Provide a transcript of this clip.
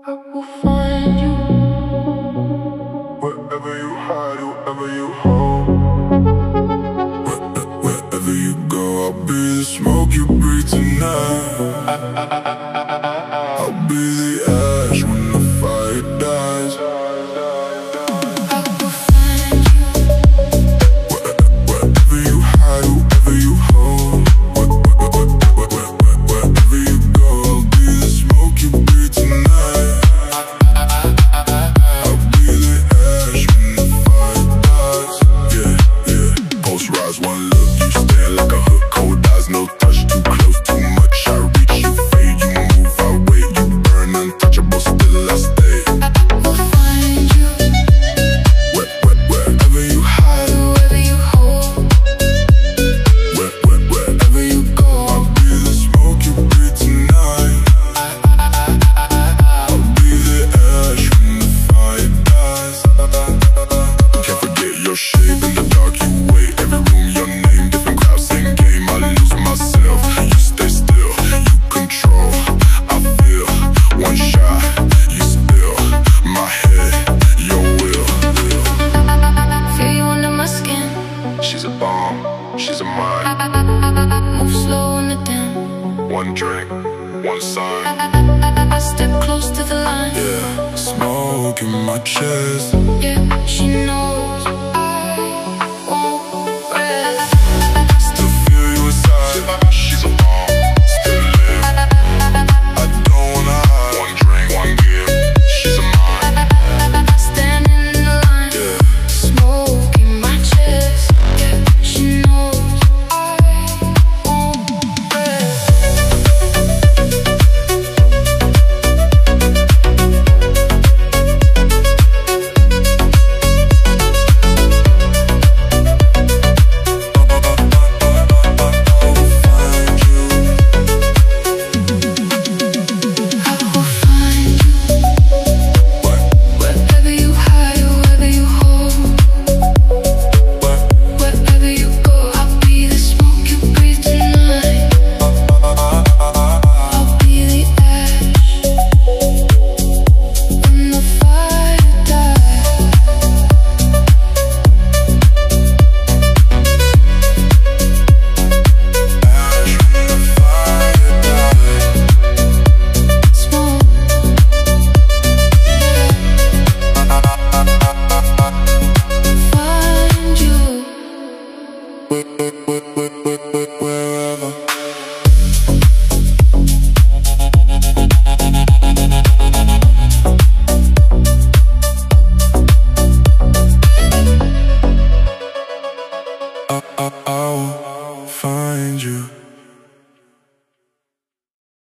I will find you wherever you hide, wherever you hold. Wherever you go, I'll be the smoke you breathe tonight. I'll be the ash when the fire dies. I will find you wherever you hide, wherever you hold. Wherever you go, I'll be the smoke you breathe tonight. I'll be the ash when the fire dies. Yeah, yeah. Pulse rise, one look, you stand like a hook. Cold eyes, no touch, too close, too much. I reach, you fade, you move, I wait. You burn, untouchable, still I stay. We'll find you Wherever you hide, wherever you hold. wherever you go, I'll be the smoke you breathe tonight. I'll be the ash when the fire dies. Can't forget your shape in the dark, you wait. Every room, your name, different crowd, same game. I lose myself, you stay still, you control. I feel one shot, you spill my head, your will. Feel you under my skin. She's a bomb, she's a mine. Move slow on the dim. One drink, one sign. I step close to the line. Yeah, smoke in my chest. Yeah, she knows